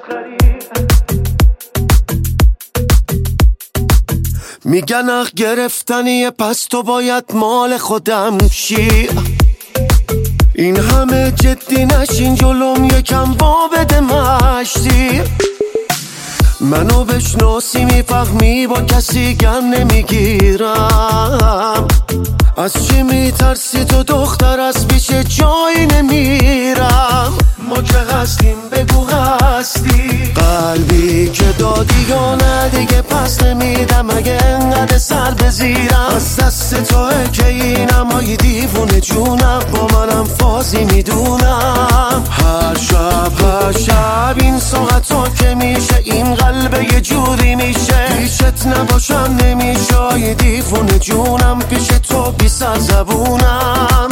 میگن اخ گرفتنیه پس تو باید مال خودم شی. این همه جدی نشین جلوم یکم وا بده مشتی. منو بشناسی میفهمی با کسی گم نمیگیرم. از چی میترسی تو دختر از پیش جایی نمیرم. ما که هستیم بگو هستی. قلبی که دادی یا نه دیگه پس نمیدم اگه انقدر سر بزیرم. از دست توه که اینم های دیوونه جونم با منم فازی میدونم. هر شب این ساعتا که میشه این قلب یه جوری میشه. پیشت نباشم نمیشه یه دیوونه جونم پیش تو بی سر زبونم.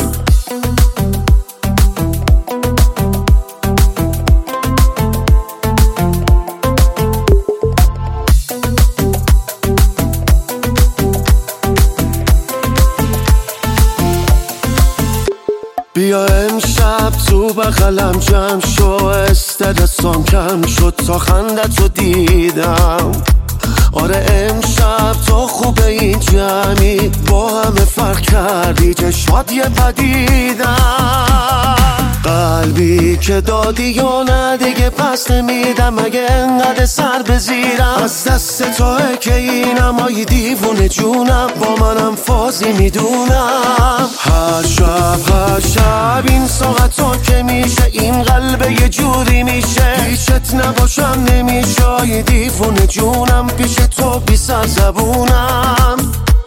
بیا امشب تو بغلم جمع شو. استرسام کم شد تا خندت رو دیدم. آره امشب تو خوبه این جمعی با همه فرق کردی چشمات یه پدیدم. قلبی که دادی یا نه دیگه پس نمیدم اگه انقدر سر بزیرم. از دست توه که اینم های دیوونه جونم با منم فازی میدونم. هر شب این ساعتا که میشه این قلب یه جوری میشه. پیشت نباشم نمیشه یه دیوونه جونم پیش تو بی سر زبونم.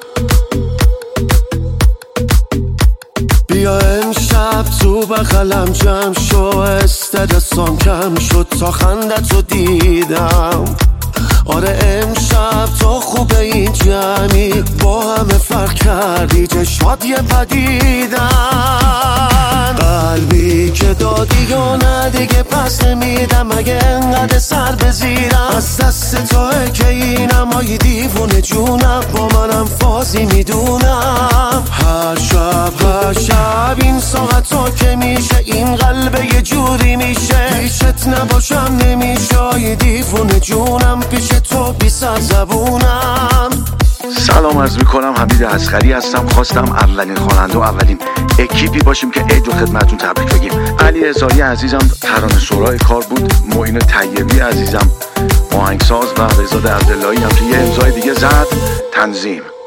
بیا امشب تو بغلم جمع شو. استرسام کم شد تا خندت رو دیدم. آره امشب تو خوبه این جمعی با همه فرق کردی چشمات یه پدیدن. قلبی که دادی یا نه دیگه پس نمیدم اگه انقدر سر بزیرم. از دست توه که اینم های دیوونه جونم با منم فازی میدونم. هر شب این ساعتا که میشه این قلب یه جوری میشه. پیشت نباشم نمیشه یه دیوونه جونم پیش تو بی سر زبونم. سلام عرض میکنم، حمید اصغری هستم. خواستم اولین خواننده و اولین اکیپی باشیم که عید رو خدمتتون تبریک بگیم. علی هزاری عزیزم ترانه سرای کار بود. معین طیبی عزیزم آهنگساز و بهزاد عبداللهی هم که یه امضای دیگه زد تنظیم.